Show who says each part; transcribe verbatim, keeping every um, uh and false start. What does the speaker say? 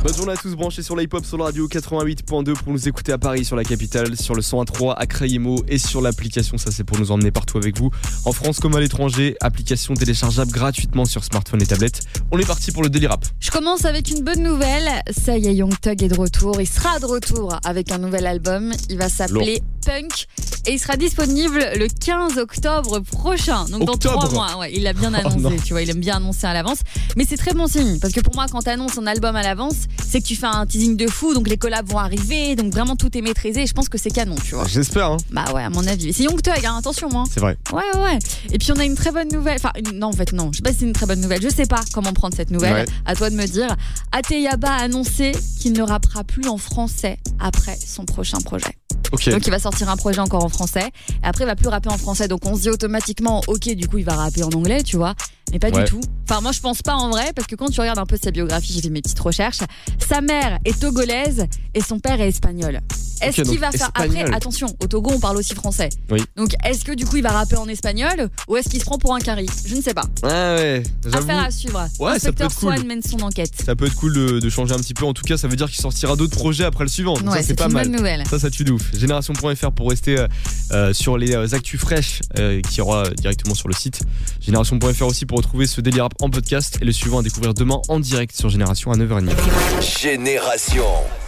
Speaker 1: Bonne journée à tous branchés sur l'hip-hop sur la radio quatre-vingt-huit point deux pour nous écouter à Paris sur la capitale, sur le cent un trois à Crayemo et sur l'application, ça c'est pour nous emmener partout avec vous. En France comme à l'étranger, application téléchargeable gratuitement sur smartphone et tablette. On est parti pour le Daily Rap.
Speaker 2: Je commence avec une bonne nouvelle. Ça y est, Young Thug est de retour. Il sera de retour avec un nouvel album. Il va s'appeler Punk et il sera disponible le quinze octobre prochain. Donc
Speaker 1: Octobre.
Speaker 2: dans trois mois. Ouais, il l'a bien annoncé.
Speaker 1: Oh
Speaker 2: tu vois, il aime bien annoncer à l'avance. Mais c'est très bon signe parce que pour moi, quand tu annonces un album à l'avance, c'est que tu fais un teasing de fou. Donc les collabs vont arriver. Donc vraiment tout est maîtrisé. Et je pense que c'est canon, tu vois.
Speaker 1: J'espère. Hein.
Speaker 2: Bah ouais, à mon avis. C'est Young Thug, hein, attention, hein.
Speaker 1: C'est vrai.
Speaker 2: Ouais, ouais, ouais. Et puis on a une très bonne nouvelle. Enfin, une- non, en fait, non. Je sais pas si c'est une très bonne nouvelle. Je sais pas comment prendre cette nouvelle.
Speaker 1: Ouais.
Speaker 2: À toi de me dire. Ateyaba a annoncé qu'il ne rappera plus en français après son prochain projet.
Speaker 1: Ok.
Speaker 2: Donc il va sortir un projet encore en français. Et après, il va plus rapper en français. Donc on se dit automatiquement, ok, du coup, il va rapper en anglais, tu vois. Mais pas
Speaker 1: Ouais.
Speaker 2: du tout. Enfin, moi, je pense pas en vrai, parce que quand tu regardes un peu sa biographie, j'ai fait mes petites recherches. Sa mère est togolaise et son père est espagnol. Est-ce
Speaker 1: Ok,
Speaker 2: qu'il
Speaker 1: donc
Speaker 2: va faire.
Speaker 1: espagnol.
Speaker 2: Après, attention, au Togo, on parle aussi français.
Speaker 1: Oui.
Speaker 2: Donc est-ce que du coup, il va rapper en espagnol ou est-ce qu'il se prend pour un carry? Je ne sais pas.
Speaker 1: Ah ouais, j'avoue.
Speaker 2: Affaire à suivre.
Speaker 1: Ouais, ça peut
Speaker 2: Inspecteur
Speaker 1: être cool.
Speaker 2: Swan mène son enquête.
Speaker 1: Ça peut être cool de, de changer un petit peu. En tout cas, ça veut dire qu'il sortira d'autres projets après le suivant. Donc
Speaker 2: Ouais,
Speaker 1: ça, c'est
Speaker 2: c'est
Speaker 1: pas
Speaker 2: une
Speaker 1: mal.
Speaker 2: bonne nouvelle.
Speaker 1: Ça, ça tue de ouf. Génération point F R pour rester euh, euh, sur les euh, actus fraîches euh, qui aura directement sur le site. Génération point F R aussi pour retrouver ce Daily Rap en podcast et le suivant à découvrir demain en direct sur Génération à neuf heures trente.
Speaker 3: Génération.